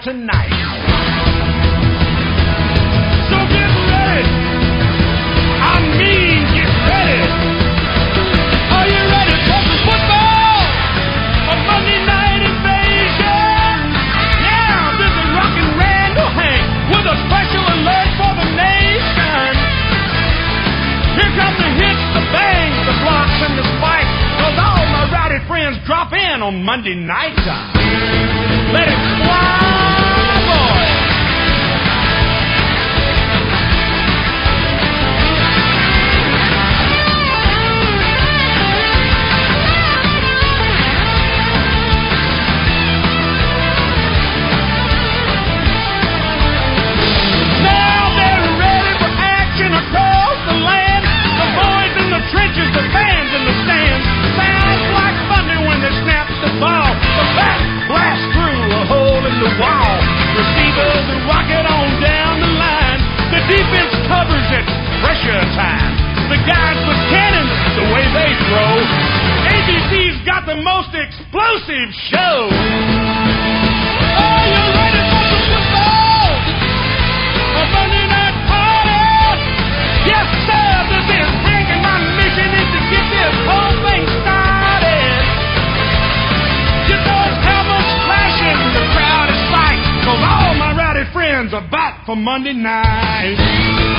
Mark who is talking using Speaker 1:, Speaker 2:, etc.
Speaker 1: tonight. So get ready. I mean, get ready. Are you ready for some football? A Monday night invasion? Yeah, this is Rockin' Randall Hank with a special alert for the nation. Here come the hits, the bangs, the blocks, and the spikes. 'Cause all my rowdy friends drop in on Monday night time. Let it fly, boy. Now they're ready for action across the land. The boys in the trenches, the fans in the stands. Sounds like thunder when they snap the ball. The bat blasts through a hole in the wall. Receivers rock it on down the line. The defense covers it, pressure time. The guys with cannons, the way they throw. ABC's got the most explosive show. Are you ready for the football? A Monday night party? Yes, sir, this is Hank, and my mission is to get this whole thing started. Get those helmets flashing, the crowd is tight, 'cause all my rowdy friends are back for Monday night.